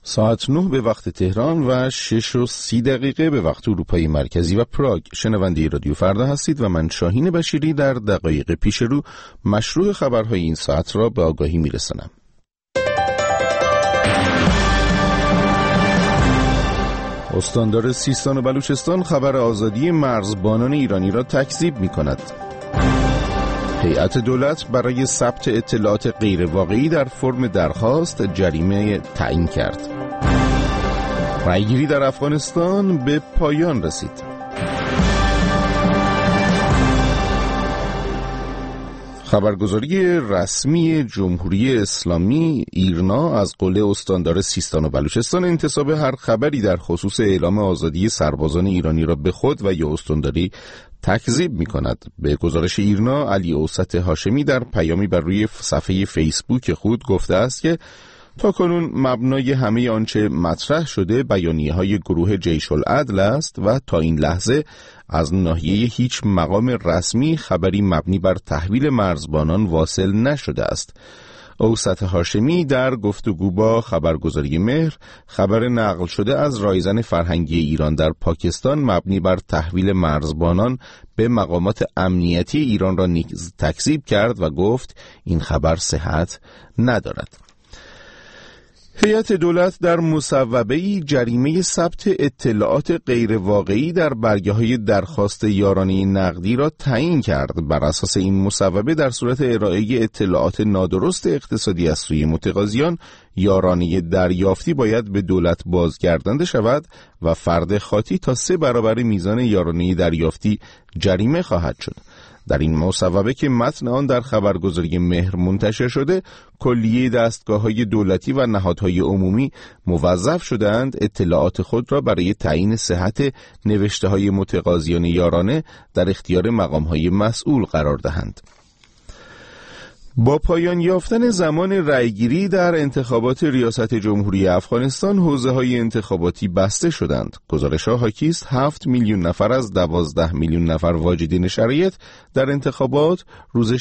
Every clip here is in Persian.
ساعت 9 به وقت تهران و 6:30 به وقت اروپای مرکزی و پراگ. شنونده رادیو فردا هستید و من شاهین بشیری در دقایق پیش رو مشروع خبرهای این ساعت را به آگاهی میرسانم. استاندار سیستان و بلوچستان خبر آزادی مرزبانان ایرانی را تکذیب می کند. هیئت دولت برای ثبت اطلاعات غیرواقعی در فرم درخواست جریمه تعیین کرد. رأیگیری در افغانستان به پایان رسید. خبرگزاری رسمی جمهوری اسلامی ایرنا از قول استاندار سیستان و بلوچستان انتساب هر خبری در خصوص اعلام آزادی سربازان ایرانی را به خود و یا استانداری تکذیب می کند. به گزارش ایرنا، علی اوسط هاشمی در پیامی بر روی صفحه فیسبوک خود گفته است که تاکنون مبنای همه آنچه مطرح شده بیانیه‌های گروه جیش العدل است و تا این لحظه از ناحیه هیچ مقام رسمی خبری مبنی بر تحویل مرزبانان واصل نشده است. اوسط هاشمی در گفتگو با خبرگزاری مهر خبر نقل شده از رایزن فرهنگی ایران در پاکستان مبنی بر تحویل مرزبانان به مقامات امنیتی ایران را نیز تکذیب کرد و گفت این خبر صحت ندارد. هیئت دولت در مصوبه‌ای جریمه ثبت اطلاعات غیرواقعی در برگه‌های درخواست یارانه نقدی را تعیین کرد. بر اساس این مصوبه در صورت ارائه اطلاعات نادرست اقتصادی از سوی متقاضیان، یارانه دریافتی باید به دولت بازگردانده شود و فرد خاطی تا 3 برابر میزان یارانه دریافتی جریمه خواهد شد. در این مصوبه که متن آن در خبرگزاری مهر منتشر شده، کلیه دستگاه‌های دولتی و نهادهای عمومی موظف شدند اطلاعات خود را برای تعیین صحت نوشته‌های متقاضیان یارانه در اختیار مقام‌های مسئول قرار دهند. با پایان یافتن زمان رأیگیری در انتخابات ریاست جمهوری افغانستان، حوزه‌های انتخاباتی بسته شدند. گزارش‌ها حاکی است 7 میلیون نفر از 12 میلیون نفر واجدین شرایط در انتخابات روز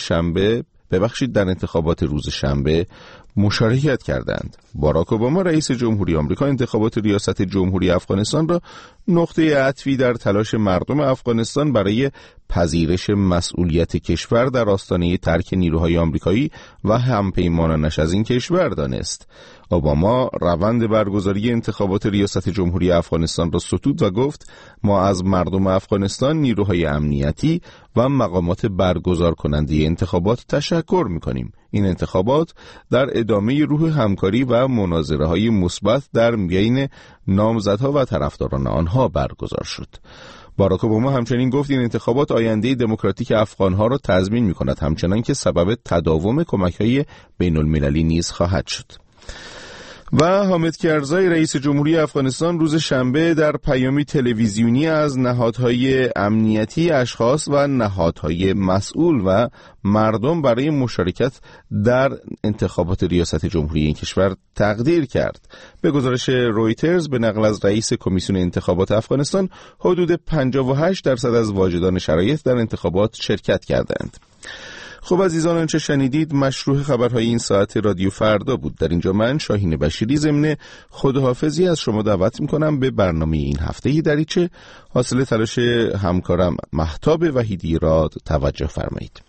شنبه مشارکت کردند. باراک اوباما رئیس جمهوری آمریکا انتخابات ریاست جمهوری افغانستان را نقطه عطفی در تلاش مردم افغانستان برای پذیرش مسئولیت کشور در آستانه ترک نیروهای آمریکایی و همپیمانانش از این کشور دانست. اوباما روند برگزاری انتخابات ریاست جمهوری افغانستان را ستود و گفت ما از مردم افغانستان، نیروهای امنیتی و مقامات برگزار کننده انتخابات تشکر می‌کنیم. این انتخابات در ادامه روح همکاری و مناظره‌های مثبت در بین نامزدها و طرفداران آنها برگزار شد. باراک اوباما همچنین گفت این انتخابات آینده دموکراتیک افغان‌ها را تضمین می‌کند، همچنان که سبب تداوم کمک‌های بین‌المللی نیز خواهد شد. و حامد کرزای رئیس جمهوری افغانستان روز شنبه در پیامی تلویزیونی از نهادهای امنیتی، اشخاص و نهادهای مسئول و مردم برای مشارکت در انتخابات ریاست جمهوری این کشور تقدیر کرد. به گزارش رویترز به نقل از رئیس کمیسیون انتخابات افغانستان، حدود 58% از واجدان شرایط در انتخابات شرکت کردند. خب عزیزان، آنچه شنیدید مشروع خبرهای این ساعت رادیو فردا بود. در اینجا من شاهین بشیری ضمن خداحافظی از شما دعوت میکنم به برنامه این هفته دریچه حاصل تلاش همکارم مهتاب وحیدی را توجه فرمایید.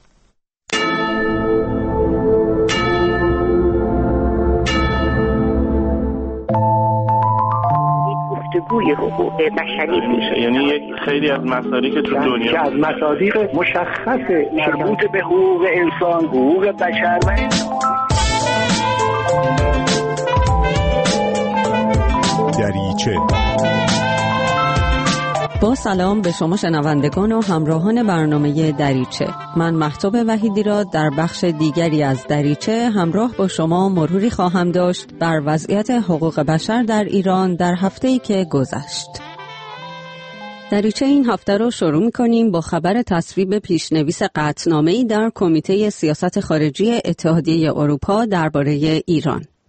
گفتگوی حقوق بشری میشه، یعنی یک خیلی از مصادیق تو دنیا که از مصادیق مشخص مربوط به حقوق انسان، حقوق بشر و دریچه. با سلام به شما شنوندگان و همراهان برنامه دریچه. من مهتاب وحیدی را در بخش دیگری از دریچه همراه با شما مروری خواهم داشت بر وضعیت حقوق بشر در ایران در هفته‌ای که گذشت. دریچه این هفته رو شروع می‌کنیم با خبر تصویب پیشنویس قطعنامه‌ای در کمیته سیاست خارجی اتحادیه اروپا درباره ایران.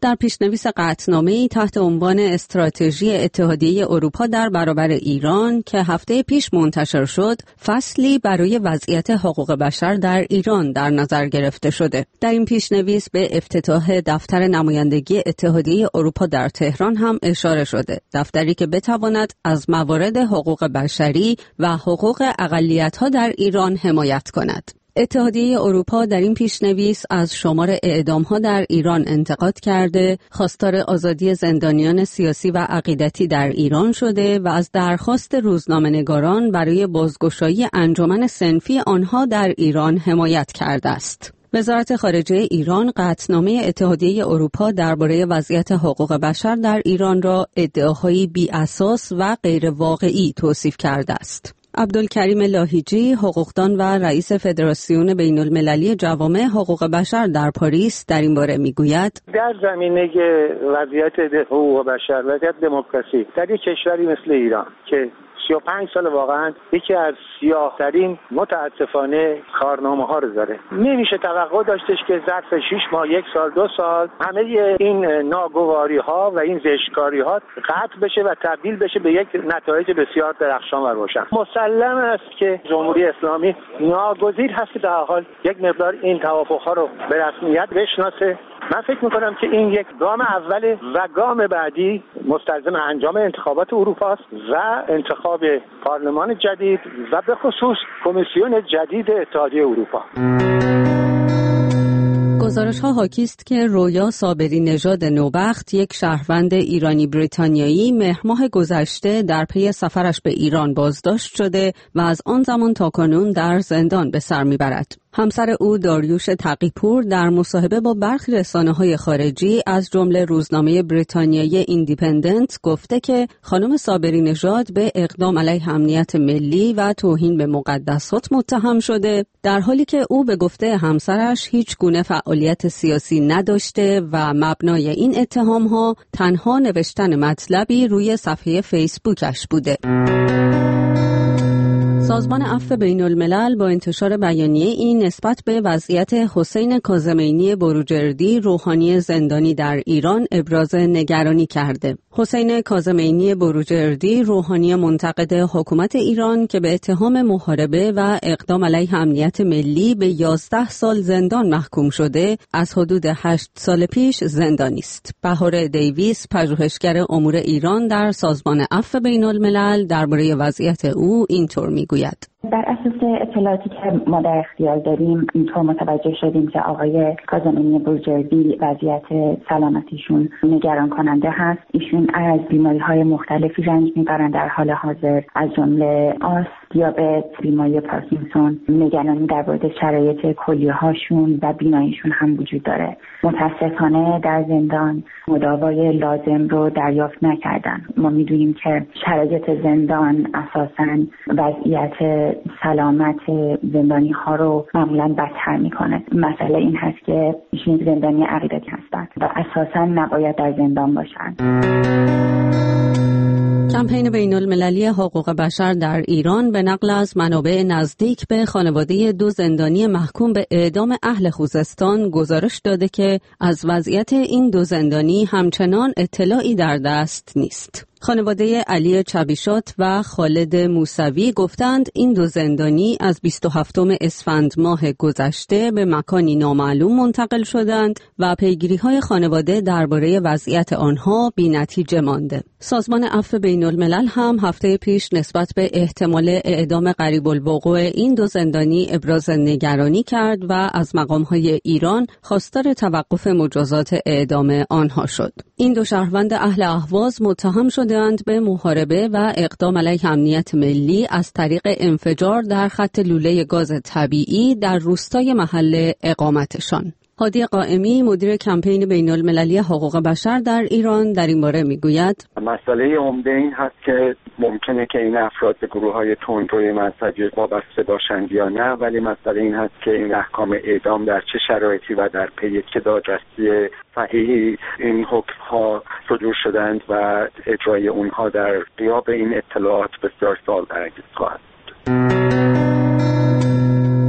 در پیشنویس قطعنامه‌ای تحت عنوان استراتژی اتحادیه اروپا در برابر ایران که هفته پیش منتشر شد، فصلی برای وضعیت حقوق بشر در ایران در نظر گرفته شده. در این پیشنویس به افتتاح دفتر نمایندگی اتحادیه اروپا در تهران هم اشاره شده. دفتری که بتواند از موارد حقوق بشری و حقوق اقلیت‌ها در ایران حمایت کند. اتحادیه اروپا در این پیشنویس از شمار اعدام‌ها در ایران انتقاد کرده، خواستار آزادی زندانیان سیاسی و عقیدتی در ایران شده و از درخواست روزنامه‌نگاران برای بازگشایی انجمن صنفی آنها در ایران حمایت کرده است. وزارت خارجه ایران قطعنامه اتحادیه اروپا درباره وضعیت حقوق بشر در ایران را ادعاهایی بی‌اساس و غیر واقعی توصیف کرده است. عبدالکریم لاهیجی، حقوقدان و رئیس فدراسیون بین المللی جوامع حقوق بشر در پاریس در این باره میگوید: در زمینه وضعیت حقوق بشر، وضعیت دموکراسی در یک کشوری مثل ایران که 35 سال واقعا یکی از سیاه‌ترین متاسفانه کارنامه ها رو داره، نمیشه توقع داشتش که ظرف 6 ماه، 1 سال، 2 سال همه این ناگواری ها و این زشتکاری ها قطع بشه و تبدیل بشه به یک نتایج بسیار درخشان و روشن. مسلم است که جمهوری اسلامی ناگزیر هست که در حال یک مقدار این توافق ها رو به رسمیت بشناسه. من فکر میکنم که این یک گام اوله و گام بعدی مستلزم انجام انتخابات اروپا است و انتخاب پارلمان جدید و به خصوص کمیسیون جدید اتحادیه اروپا. گزارش‌ها حاکی است که رویا صابری نژاد نوبخت، یک شهروند ایرانی بریتانیایی، مهر ماه گذشته در پی سفرش به ایران بازداشت شده و از آن زمان تاکنون در زندان به سر میبرد. همسر او داریوش تقی‌پور در مصاحبه با برخی رسانه‌های خارجی از جمله روزنامه بریتانیایی ایندیپندنت گفته که خانم صابری نژاد به اقدام علیه امنیت ملی و توهین به مقدسات متهم شده، در حالی که او به گفته همسرش هیچ گونه فعالیت سیاسی نداشته و مبنای این اتهام‌ها تنها نوشتن مطلبی روی صفحه فیسبوکش بوده. سازمان عفو بین الملل با انتشار بیانیه این نسبت به وضعیت حسین کاظمینی بروجردی، روحانی زندانی در ایران ابراز نگرانی کرده. حسین کاظمینی بروجردی، روحانی منتقد حکومت ایران که به اتهام محاربه و اقدام علیه امنیت ملی به 11 سال زندان محکوم شده، از حدود 8 سال پیش زندانی است. بهار دیویس، پژوهشگر امور ایران در سازمان عفو بین الملل، درباره وضعیت او اینطور میگوید: بر اساس اطلاعاتی که ما در اختیار داریم اینطور متوجه شدیم که آقای کاظمینی بروجردی وضعیت سلامتیشون نگران کننده هست. ایشون از بیماری‌های مختلفی رنج میبرن در حال حاضر، از جمله آس، دیابت، بیماری پارکینسون. نگرانی در مورد شرایط کلیه‌هاشون و بیناییشون هم وجود داره. متاسفانه در زندان مداوای لازم رو دریافت نکردن. ما میدونیم که شرایط زندان اساساً وضعیت سلامت زندانی ها رو معمولاً بدتر میکنه. مسئله این هست که ایشون زندانی عقیدتی هستن و اساساً نباید در زندان باشن. کمپین بین المللی حقوق بشر در ایران به نقل از منابع نزدیک به خانواده 2 زندانی محکوم به اعدام اهل خوزستان گزارش داده که از وضعیت این 2 زندانی همچنان اطلاعی در دست نیست. خانواده علی چبیشات و خالد موسوی گفتند این 2 زندانی از 27 اسفند ماه گذشته به مکانی نامعلوم منتقل شدند و پیگیری‌های خانواده درباره وضعیت آنها بی‌نتیجه مانده. سازمان عفو بین الملل هم هفته پیش نسبت به احتمال اعدام قریب الوقوع این 2 زندانی ابراز نگرانی کرد و از مقام‌های ایران خواستار توقف مجازات اعدام آنها شد. این 2 شهروند اهل اهواز متهم شدند به محاربه و اقدام علیه امنیت ملی از طریق انفجار در خط لوله گاز طبیعی در روستای محل اقامتشان. هادی قائمی، مدیر کمپین بین المللی حقوق بشر در ایران، در این باره میگوید: مسئله عمده این هست که ممکنه که این افراد به گروه‌های تندروی مذهبی وابسته باشند یا نه، ولی مسئله این هست که این احکام اعدام در چه شرایطی و در پی چه دادرسی صحیحی این حکم‌ها صدور شدند و اجرای اونها در غیاب این اطلاعات بسیار سال برانگیز خواهد بود.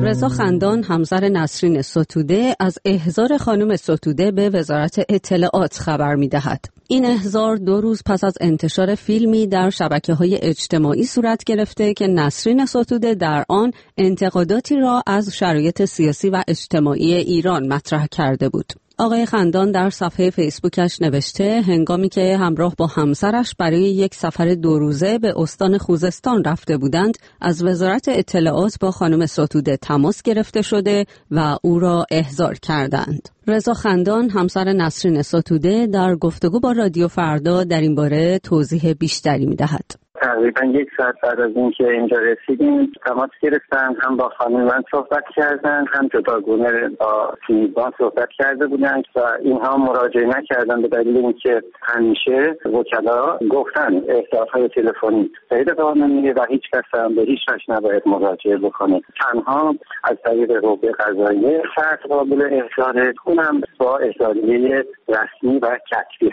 رضا خندان همسر نسرین ستوده از احضار خانم ستوده به وزارت اطلاعات خبر می‌دهد. این احضار 2 روز پس از انتشار فیلمی در شبکه‌های اجتماعی صورت گرفته که نسرین ستوده در آن انتقاداتی را از شرایط سیاسی و اجتماعی ایران مطرح کرده بود. آقای خندان در صفحه فیسبوکش نوشته هنگامی که همراه با همسرش برای یک سفر 2 روزه به استان خوزستان رفته بودند، از وزارت اطلاعات با خانم ستوده تماس گرفته شده و او را احضار کردند. رضا خندان همسر نسرین ستوده در گفتگو با رادیو فردا در این باره توضیح بیشتری می‌دهد. تقریبا 1 ساعت بعد از اینکه اینجا رسیدیم تماس گرفتن، هم با خانم من صحبت کردن، هم جداگونه با تیمیزبان صحبت کرده بودن و اینها مراجعه نکردن به دلیل اینکه همیشه وکلا گفتن احضارهای تلفنی غیر قانونیه و هیچ کس هم به هیچ وجه نباید مراجعه بکنه. تنها از طریق قوه قضاییه فرد قابل احضاره، اونم با احضاریه رسمی و کتبی.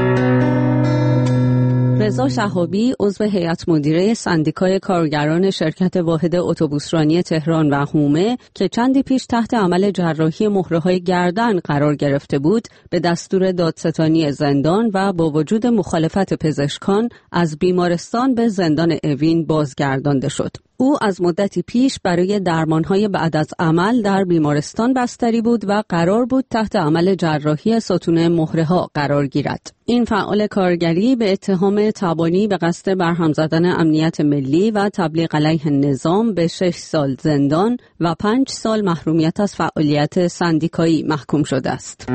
رضا شهابی عضو هیئت مدیره سندیکای کارگران شرکت واحد اتوبوسرانی تهران و هومه که چندی پیش تحت عمل جراحی مهره‌های گردن قرار گرفته بود، به دستور دادستانی زندان و با وجود مخالفت پزشکان از بیمارستان به زندان اوین بازگردانده شد. او از مدتی پیش برای درمانهای بعد از عمل در بیمارستان بستری بود و قرار بود تحت عمل جراحی ستون مهره‌ها قرار گیرد. این فعال کارگری به اتهام تبانی به قصد برهم زدن امنیت ملی و تبلیغ علیه نظام به 6 سال زندان و 5 سال محرومیت از فعالیت سندیکایی محکوم شده است.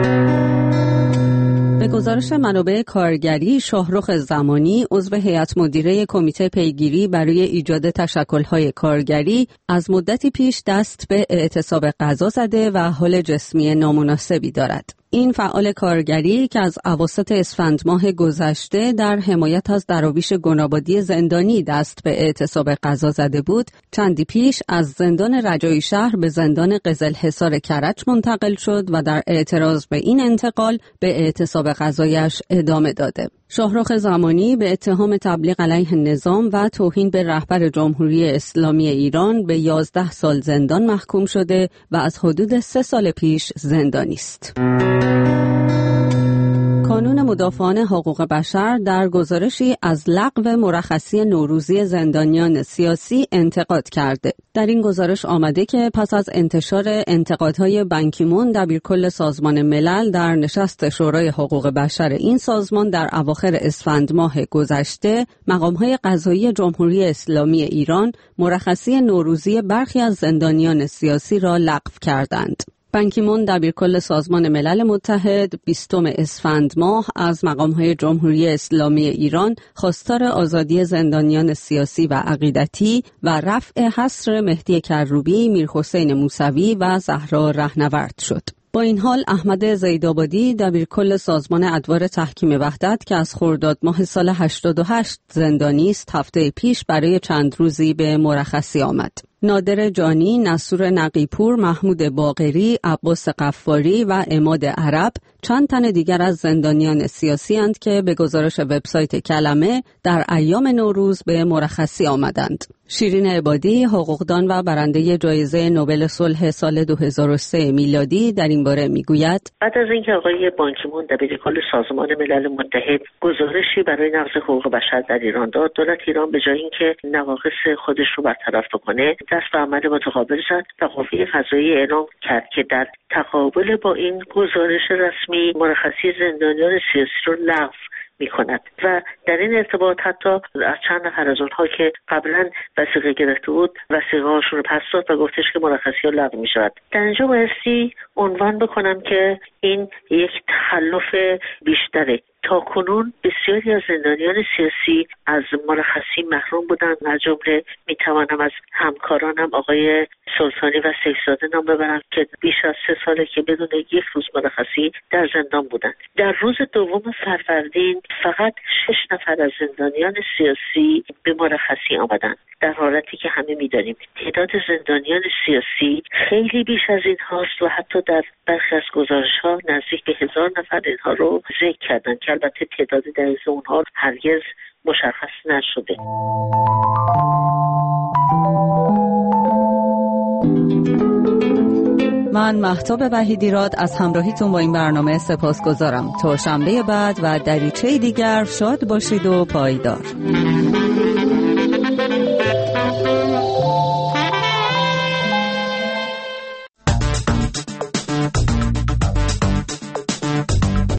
به گزارش منابع کارگری، شاهرخ زمانی عضو هیئت مدیره کمیته پیگیری برای ایجاد تشکل‌های کارگری از مدتی پیش دست به اعتصاب غذا زده و حال جسمی نامناسبی دارد. این فعال کارگری که از اواسط اسفند ماه گذشته در حمایت از دراویش گنابادی زندانی دست به اعتصاب غذا زده بود، چندی پیش از زندان رجایی شهر به زندان قزلحصار کرج منتقل شد و در اعتراض به این انتقال به اعتصاب غذایش ادامه داده. شاهرخ زمانی به اتهام تبلیغ علیه نظام و توهین به رهبر جمهوری اسلامی ایران به 11 سال زندان محکوم شده و از حدود 3 سال پیش زندانی است. کانون مدافعان حقوق بشر در گزارشی از لغو مرخصی نوروزی زندانیان سیاسی انتقاد کرده. در این گزارش آمده که پس از انتشار انتقادهای بان کی مون دبیرکل سازمان ملل در نشست شورای حقوق بشر این سازمان در اواخر اسفند ماه گذشته، مقامهای قضایی جمهوری اسلامی ایران مرخصی نوروزی برخی از زندانیان سیاسی را لغو کردند. بان کی مون دبیرکل سازمان ملل متحد 20 اسفند ماه از مقام‌های جمهوری اسلامی ایران خواستار آزادی زندانیان سیاسی و عقیدتی و رفع حصر مهدی کروبی، میرحسین موسوی و زهرا رهنورد شد. با این حال احمد زیدآبادی دبیرکل سازمان ادوار تحکیم وحدت که از خرداد ماه سال 88 زندانی است، هفته پیش برای چند روزی به مرخصی آمد. نادر جانی، نصور نقیپور، محمود باقری، عباس قفاری و عماد عرب چند تن دیگر از زندانیان سیاسی اند که به گزارش وبسایت کلمه در ایام نوروز به مرخصی آمدند. شیرین عبادی، حقوقدان و برنده جایزه نوبل صلح سال 2003 میلادی در این باره میگوید: بعد از اینکه آقای بان کی مون دبیرکل سازمان ملل متحد گزارشی برای نقض حقوق بشر در ایران داد، دولت ایران به جای اینکه نواقص خودش رو برطرف بکنه، دست به عمل متقابل زد و قوه قضاییه اعلام کرد که در تقابل با این گزارش رسمی مرخصی زندانیان سیاسی رو لغو می‌کند و در این ارتباط حتی از چند نفر از اونها که قبلا وثیقه گرفته بود وثیقه‌هاشون رو پس داد و گفتش که مرخصی ها لغو می‌شود. در اینجا بایستی عنوان بکنم که این یک تخلف بیشتره. تا کنون بسیاری از زندانیان سیاسی از مرخصی محروم بودند. از جمله میتوانم از همکارانم آقای سلطانی و سیف‌زاده نام ببرم که بیش از 3 ساله که بدون 1 روز مرخصی در زندان بودند. در روز 2 فروردین فقط 6 نفر از زندانیان سیاسی به مرخصی آمدند، در حالتی که همه می‌دانیم تعداد زندانیان سیاسی خیلی بیش از این هاست و حتی در برخی از گزارش‌ها نزدیک به 1000 نفر اینها رو ذکر کردند که البته تعداد دقیق اونها هرگز مشخص نشده. من مهتاب وحیدیراد از همراهیتون با این برنامه سپاسگزارم. تا شنبه بعد و دریچه دیگر شاد باشید و پایدار.